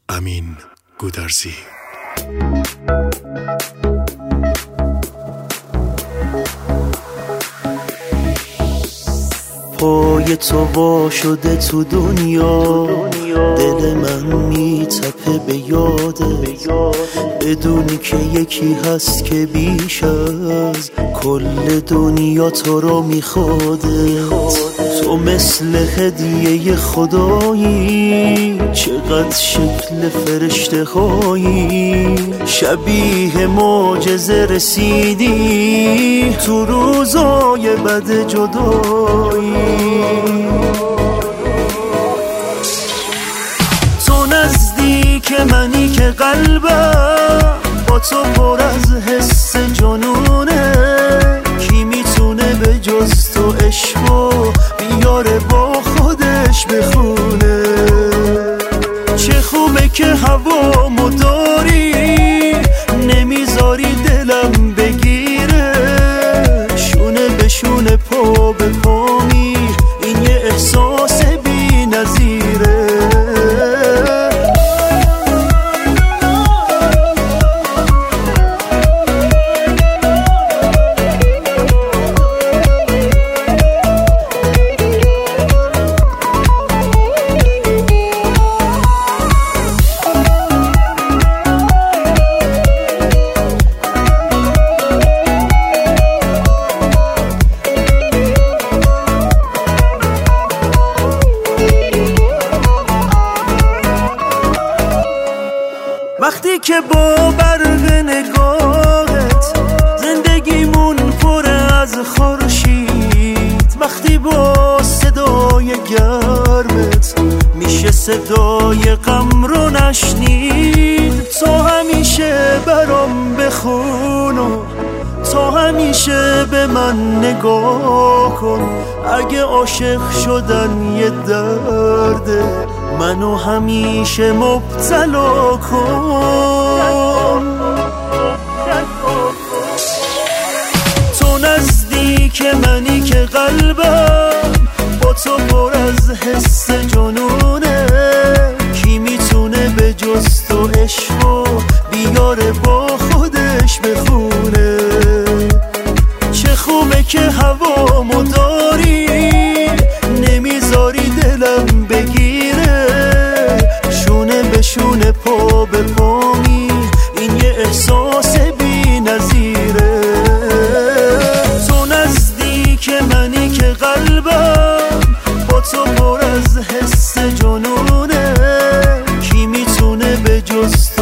امین گودرزی. پای تو وا شده تو دنیا، دل من میتپه به یاده، بدونی که یکی هست که بیش از کل دنیا تو رو میخوادت. تو مثل هدیه خدایی، چقدر شکل فرشته هایی، شبیه معجزه رسیدی تو روزای بد جدایی. تو نزدیک منی که قلبم با تو پر از حس جنونه، کی میتونه به جز تو عشقو بیاره با خودش بخونه. چه خوبه که هوامو داری، نمیذاری دلم بگیره، شونه به شونه پا به پا می، این یه احساس بی نظیره. وقتی که با برق نگاهت زندگیمون پر از خورشید، وقتی با صدای گرمت میشه صدای غم رو نشنید. تو همیشه برام بخون و تو همیشه به من نگاه کن، اگه عاشق شدن یه درده منو همیشه مبتلا کن. تو نزدیک منی که قلبم با تو پر از حس جنونه، کی میتونه به جز تو عشقو بیاره با خودش بخونه. چه خوبه که هوامو داری، نمیذاری دلم بگیره، شونه به شونه پا به پا می، این یه احساس بی نظیره. تو نزدیک منی که قلبم با تو پر از حس جنونه، کی میتونه به جز